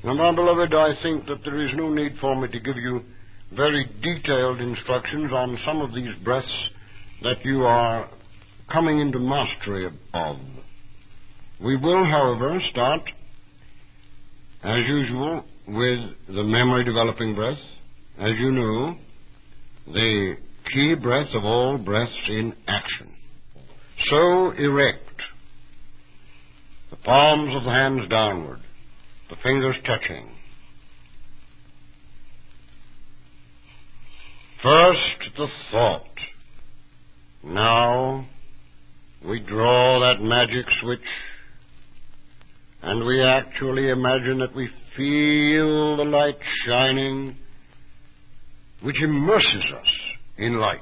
Now, my beloved, I think that there is no need for me to give you very detailed instructions on some of these breaths that you are coming into mastery of. We will, however, start, as usual, with the memory-developing breath. As you know, the key breath of all breaths in action. So erect, the palms of the hands downward, the fingers touching. First, the thought. Now, we draw that magic switch, and we actually imagine that we feel the light shining, which immerses us in light.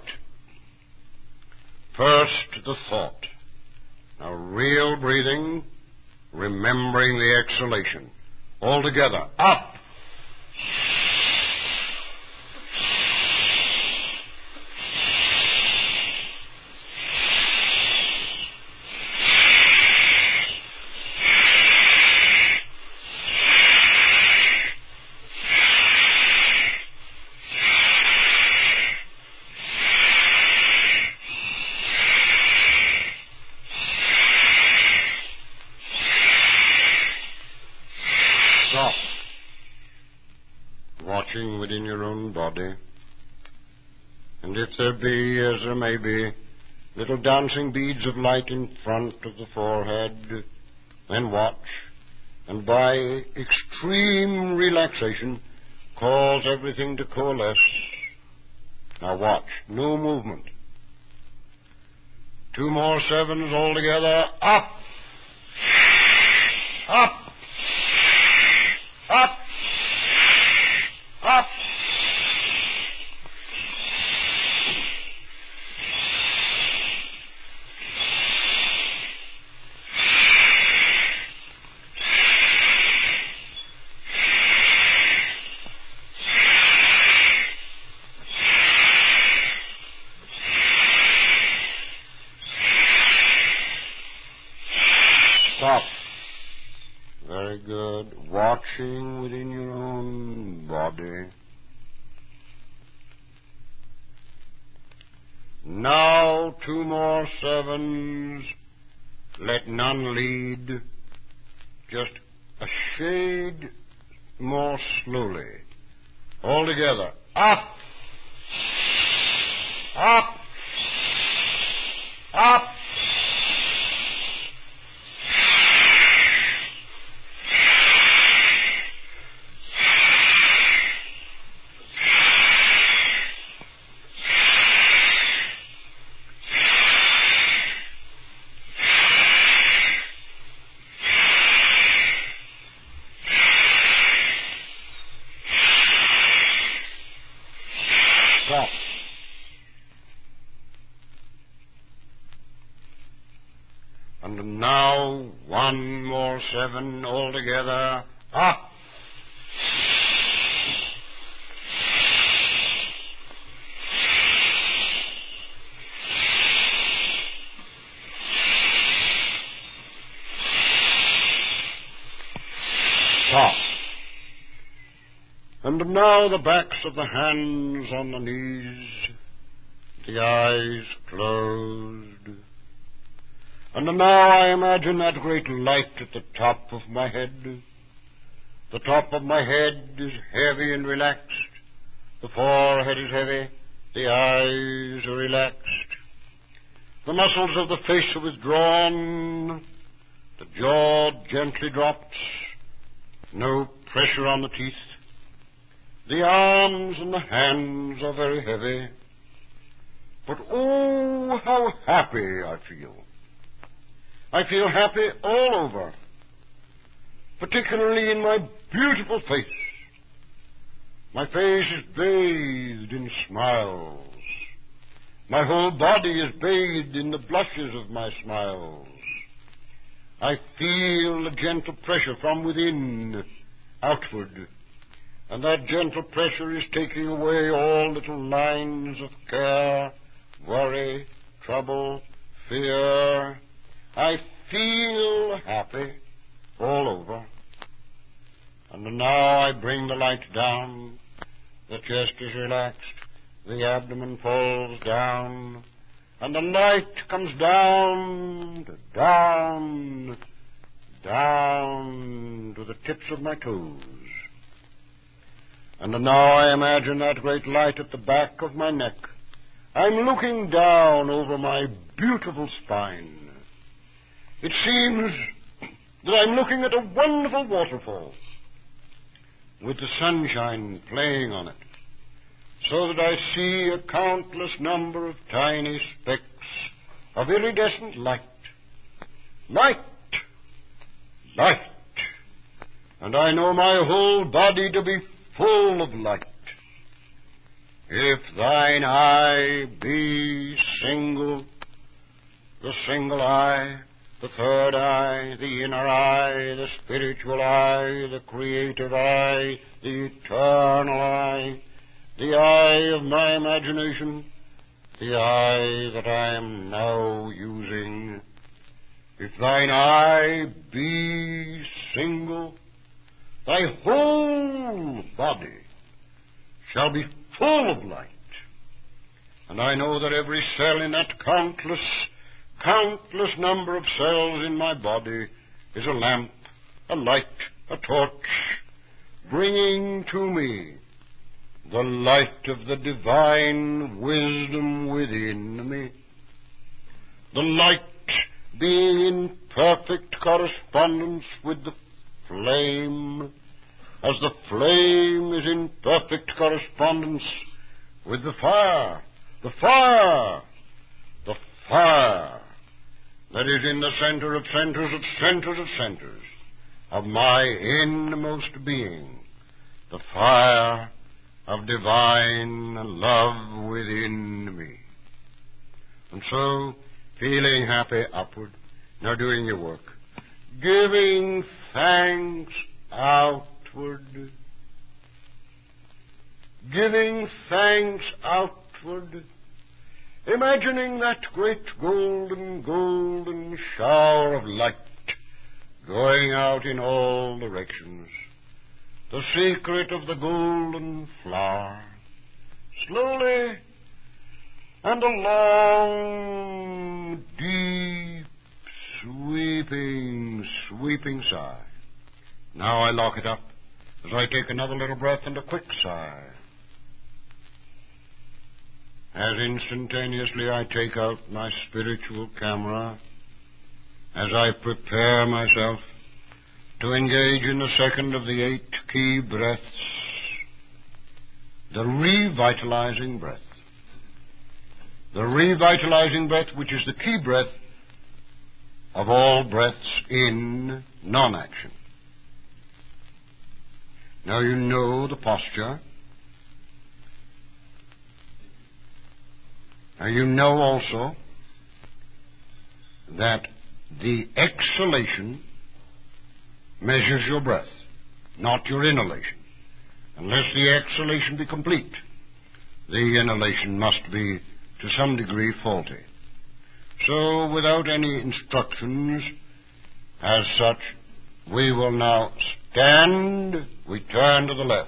First, the thought. Now, real breathing, remembering the exhalation. All together. Up. Stop. Watching within your own body. And if there be, as there may be, little dancing beads of light in front of the forehead, then watch, and by extreme relaxation, cause everything to coalesce. Now watch. No movement. 2 more sevens all together. Up. Up. Up. Up. Stop. Very good. Watching within your own body. Now 2 more sevens. Let none lead. Just a shade more slowly. All together. Up. Up. Up. Stop. And now 1 more 7 all together. Up. Stop. And now the backs of the hands on the knees, the eyes closed. And now I imagine that great light at the top of my head. The top of my head is heavy and relaxed. The forehead is heavy. The eyes are relaxed. The muscles of the face are withdrawn. The jaw gently drops. No pressure on the teeth. The arms and the hands are very heavy. But oh, how happy I feel. I feel happy all over, particularly in my beautiful face. My face is bathed in smiles. My whole body is bathed in the blushes of my smiles. I feel a gentle pressure from within outward, and that gentle pressure is taking away all little lines of care, worry, trouble, fear. I feel happy all over. And now I bring the light down. The chest is relaxed. The abdomen falls down. And the light comes down, down to the tips of my toes. And now I imagine that great light at the back of my neck. I'm looking down over my beautiful spine. It seems that I'm looking at a wonderful waterfall with the sunshine playing on it, so that I see a countless number of tiny specks of iridescent light. Light! Light! And I know my whole body to be full of light. If thine eye be single, the single eye, the third eye, the inner eye, the spiritual eye, the creative eye, the eternal eye, the eye of my imagination, the eye that I am now using, if thine eye be single, thy whole body shall be full of light. And I know that every cell in that countless number of cells in my body is a lamp, a light, a torch, bringing to me the light of the divine wisdom within me. The light being in perfect correspondence with the flame, as the flame is in perfect correspondence with the fire that is in the center of centers of my inmost being, the fire of divine love within me. And so, feeling happy upward, now doing your work, giving thanks outward, giving thanks outward, imagining that great golden shower of light going out in all directions, the secret of the golden flower, slowly and a long, deep, sweeping sigh. Now I lock it up as I take another little breath and a quick sigh. As instantaneously I take out my spiritual camera, as I prepare myself to engage in the second of the 8 key breaths, the revitalizing breath. The revitalizing breath, which is the key breath of all breaths in non-action. Now you know the posture. Now you know also that the exhalation measures your breath, not your inhalation. Unless the exhalation be complete, the inhalation must be to some degree faulty. So, without any instructions as such, we will now stand. We turn to the left.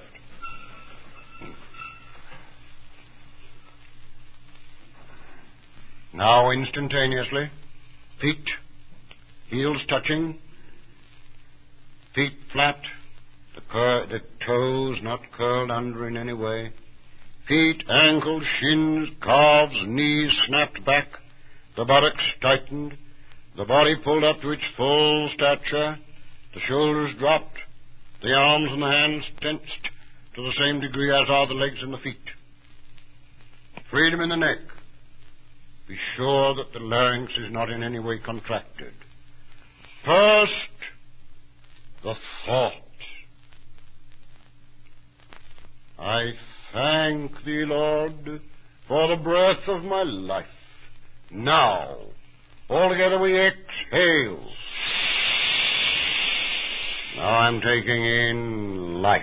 Now, instantaneously, feet, heels touching, feet flat, the toes not curled under in any way, feet, ankles, shins, calves, knees snapped back, the buttocks tightened, the body pulled up to its full stature, the shoulders dropped, the arms and the hands tensed to the same degree as are the legs and the feet. Freedom in the neck. Be sure that the larynx is not in any way contracted. First, the thought. I thank Thee, Lord, for the breath of my life. Now, altogether we exhale. Now I'm taking in life.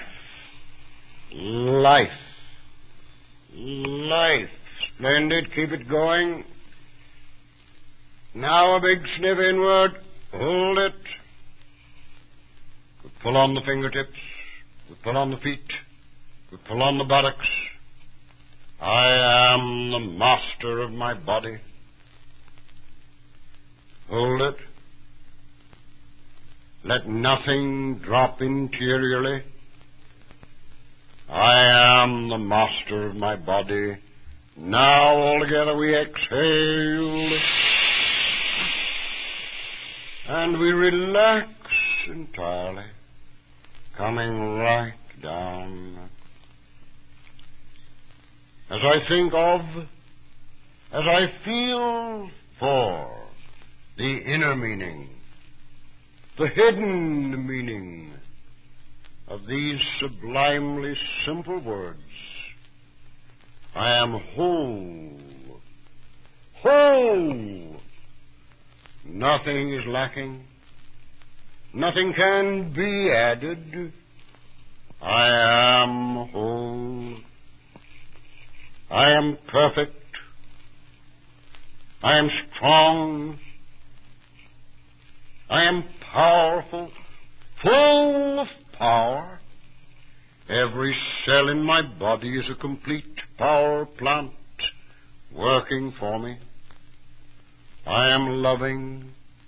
Life. Life. Splendid. Keep it going. Now a big sniff inward. Hold it. Pull on the fingertips. We pull on the feet. We pull on the buttocks. I am the master of my body. Hold it. Let nothing drop interiorly. I am the master of my body. Now all together we exhale. And we relax entirely, coming right down. As I think of, as I feel for the inner meaning, the hidden meaning of these sublimely simple words, I am whole. Whole! Nothing is lacking. Nothing can be added. I am whole. I am perfect. I am strong. I am powerful, full of power. Every cell in my body is a complete power plant working for me. I am loving.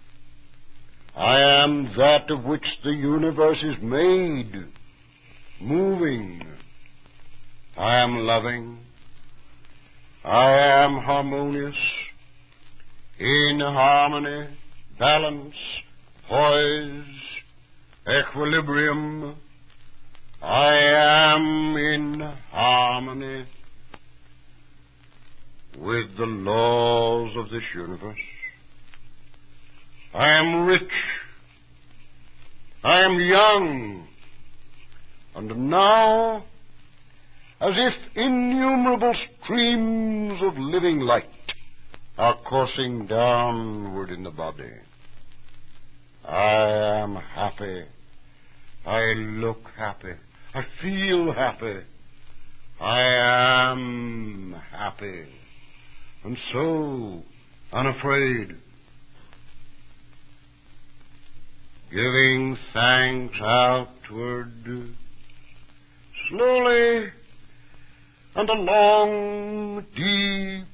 I am that of which the universe is made, moving. I am loving. I am harmonious, in harmony, balance, poise, equilibrium. I am in harmony with the laws of this universe. I am rich. I am young. And now, as if innumerable streams of living light are coursing downward in the body, I am happy. I look happy. I feel happy. I am happy. And so unafraid. Giving thanks outward, slowly and a long, deep,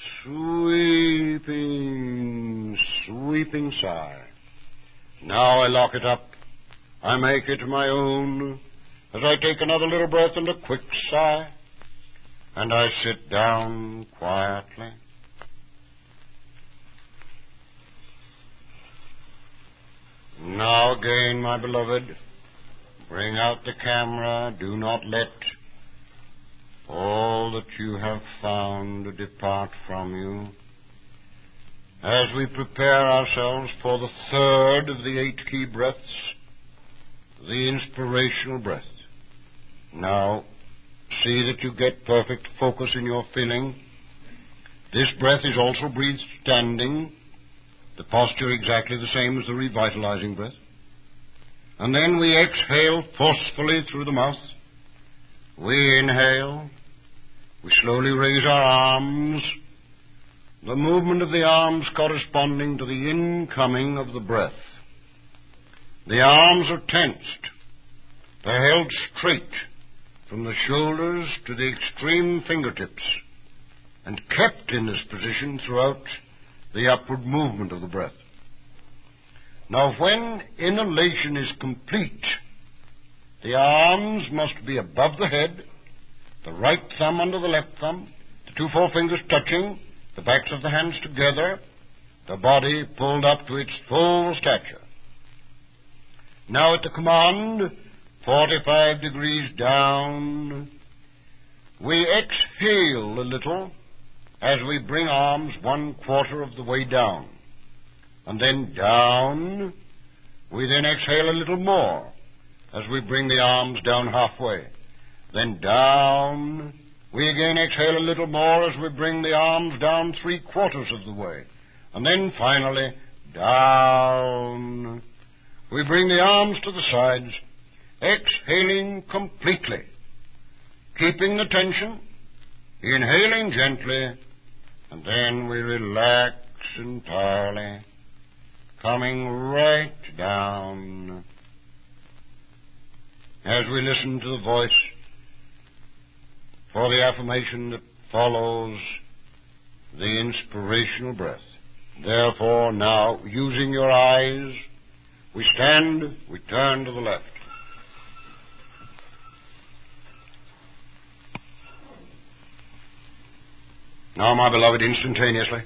sweeping sigh. Now I lock it up. I make it my own as I take another little breath and a quick sigh, and I sit down quietly. Now again, my beloved, bring out the camera. Do not let all that you have found depart from you. As we prepare ourselves for the third of the 8 key breaths, the inspirational breath. Now, see that you get perfect focus in your feeling. This breath is also breathed standing, the posture exactly the same as the revitalizing breath. And then we exhale forcefully through the mouth. We inhale. We slowly raise our arms, the movement of the arms corresponding to the incoming of the breath. The arms are tensed. They're held straight from the shoulders to the extreme fingertips and kept in this position throughout the upward movement of the breath. Now, when inhalation is complete, the arms must be above the head, the right thumb under the left thumb, the 2 forefingers touching, the backs of the hands together, the body pulled up to its full stature. Now at the command, 45 degrees down, we exhale a little as we bring arms 1/4 of the way down. And then down, we then exhale a little more as we bring the arms down halfway. Then down, we again exhale a little more as we bring the arms down 3/4 of the way. And then finally, down, we bring the arms to the sides, exhaling completely, keeping the tension, inhaling gently, and then we relax entirely, coming right down. as we listen to the voice for the affirmation that follows the inspirational breath. Therefore, now, using your eyes, we stand, we turn to the left. Now, my beloved, instantaneously,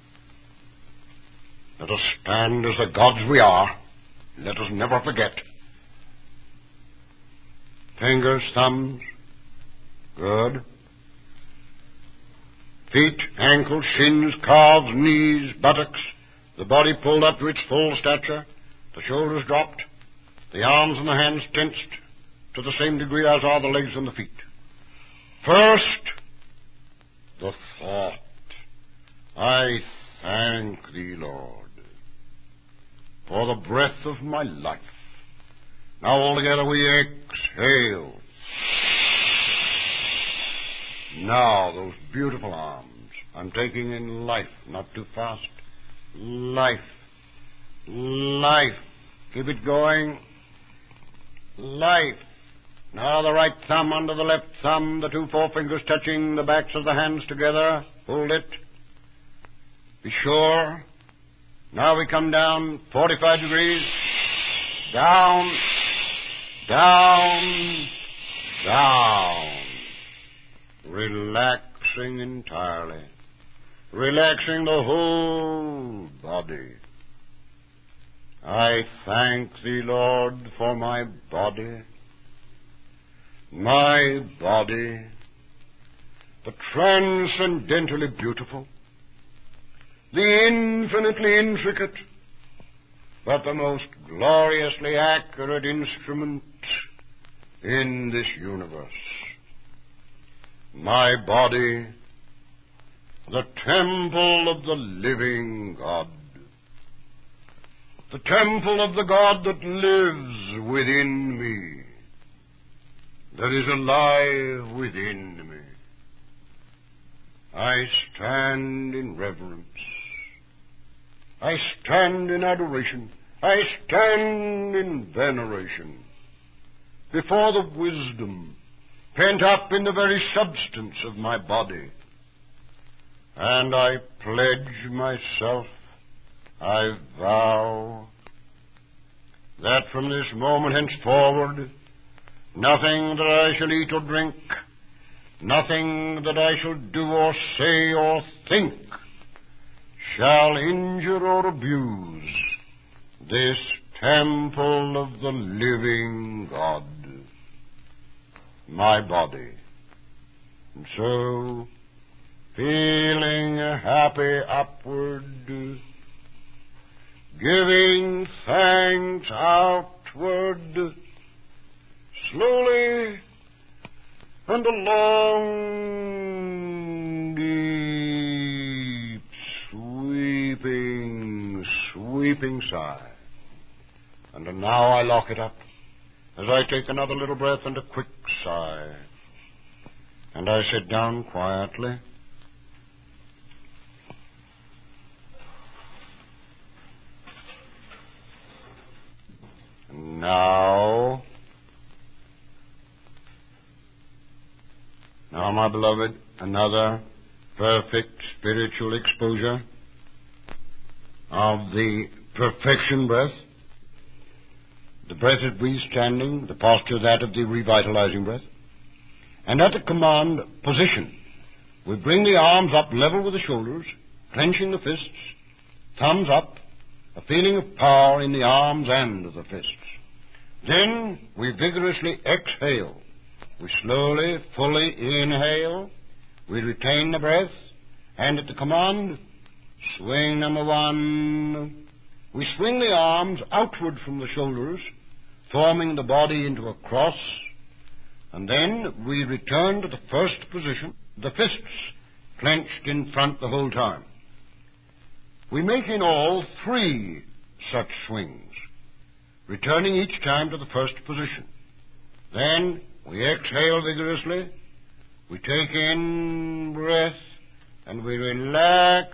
let us stand as the gods we are. Let us never forget. Fingers, thumbs, good. Feet, ankles, shins, calves, knees, buttocks, the body pulled up to its full stature, the shoulders dropped, the arms and the hands tensed to the same degree as are the legs and the feet. First, the thought. I thank Thee, Lord, for the breath of my life. Now all together we exhale. Now those beautiful arms. I'm taking in life, not too fast. Life. Life. Keep it going. Life. Now the right thumb under the left thumb, the two forefingers touching the backs of the hands together. Hold it. Be sure. Now we come down 45 degrees. Down. Down. Down. Relaxing entirely. Relaxing the whole body. I thank Thee, Lord, for my body. My body, the transcendently beautiful, the infinitely intricate, but the most gloriously accurate instrument in this universe. My body, the temple of the living God, the temple of the God that lives within me, that is alive within me. I stand in reverence. I stand in adoration. I stand in veneration before the wisdom pent up in the very substance of my body. And I pledge myself, I vow, that from this moment henceforward, nothing that I shall eat or drink, nothing that I shall do or say or think, shall injure or abuse this temple of the living God, my body. And so, feeling happy upward, giving thanks outward, slowly and a long, deep, sweeping sigh. And now I lock it up as I take another little breath and a quick sigh. And I sit down quietly. And now, my beloved, another perfect spiritual exposure of the perfection breath, the breath of breathe standing, the posture that of the revitalizing breath. And at the command position, we bring the arms up level with the shoulders, clenching the fists, thumbs up, a feeling of power in the arms and the fists. Then we vigorously exhale. We slowly, fully inhale. We retain the breath. And at the command, swing number one. We swing the arms outward from the shoulders, forming the body into a cross. And then we return to the first position, the fists clenched in front the whole time. We make in all 3 such swings, returning each time to the first position. Then we exhale vigorously, we take in breath, and we relax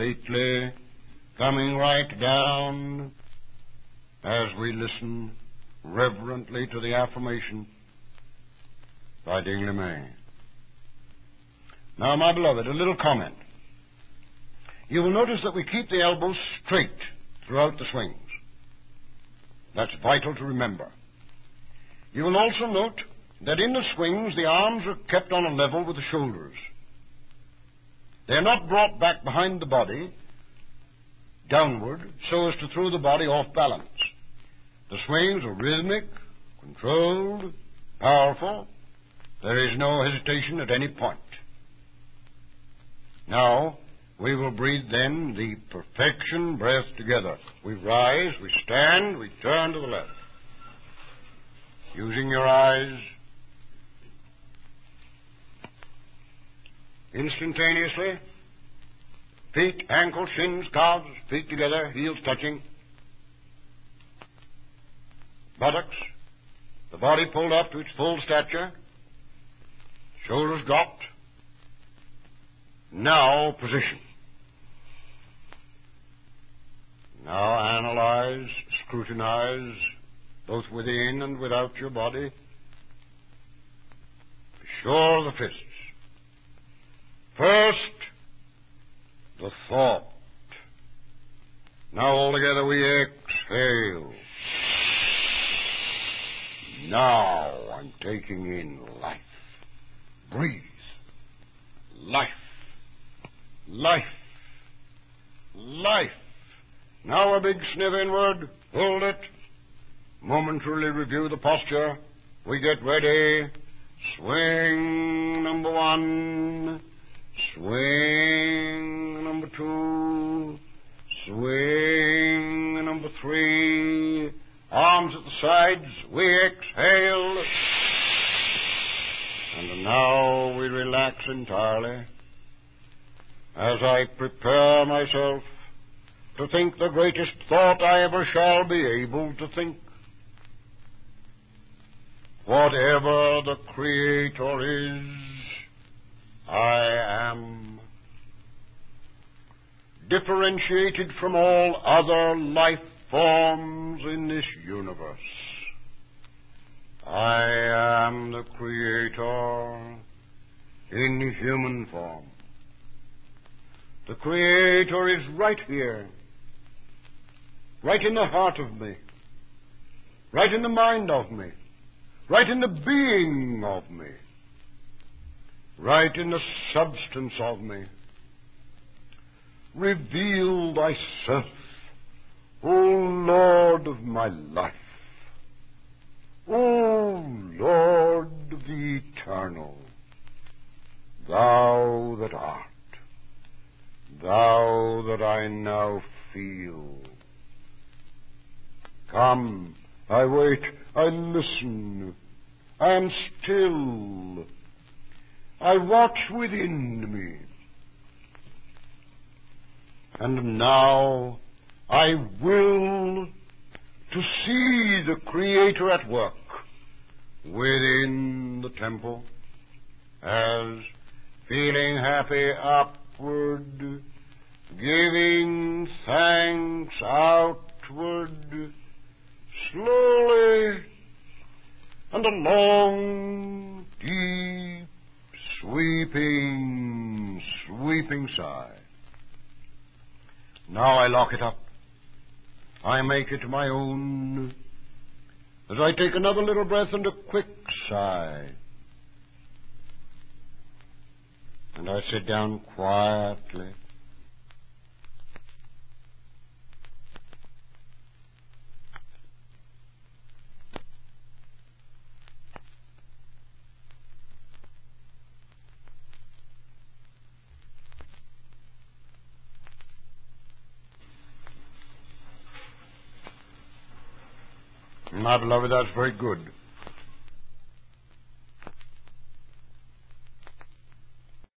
completely, coming right down as we listen reverently to the affirmation by Dingley May. Now, my beloved, a little comment. You will notice that we keep the elbows straight throughout the swings. That's vital to remember. You will also note that in the swings, the arms are kept on a level with the shoulders. They're not brought back behind the body, downward, so as to throw the body off balance. The swings are rhythmic, controlled, powerful. There is no hesitation at any point. Now, we will breathe then the perfection breath together. We rise, we stand, we turn to the left. Using your eyes instantaneously. Feet, ankles, shins, calves, feet together, heels touching. Buttocks, the body pulled up to its full stature. Shoulders dropped. Now, position. Now analyze, scrutinize, both within and without your body. Be sure of the fists. First, the thought. Now all together we exhale. Now I'm taking in life. Breathe. Life. Life. Life. Now a big sniff inward. Hold it. Momentarily review the posture. We get ready. Swing number one. Swing number two. Swing number three. Arms at the sides. We exhale. And now we relax entirely as I prepare myself to think the greatest thought I ever shall be able to think. Whatever the Creator is, I am. Differentiated from all other life forms in this universe, I am the Creator in human form. The Creator is right here, right in the heart of me, right in the mind of me, right in the being of me, right in the substance of me. Reveal thyself, O Lord of my life, O Lord of the eternal, thou that art, thou that I now feel. Come, I wait, I listen, I am still, I watch within me. And now I will to see the Creator at work within the temple, as feeling happy upward, giving thanks outward, slowly, and a long, deep, sweeping sigh. Now I lock it up. I make it my own, as I take another little breath and a quick sigh. And I sit down quietly. My beloved, that's very good.